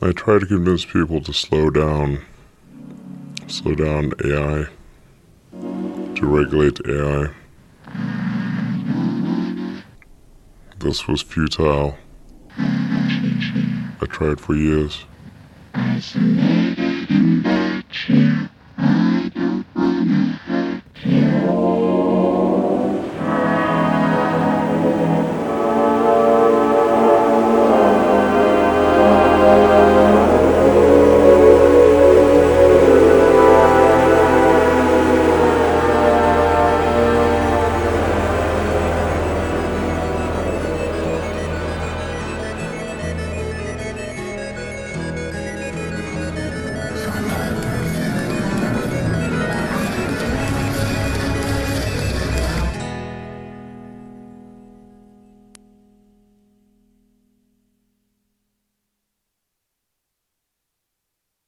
I try to convince people to slow down AI, to regulate AI. This was futile. I tried for years. Isolated in the chair.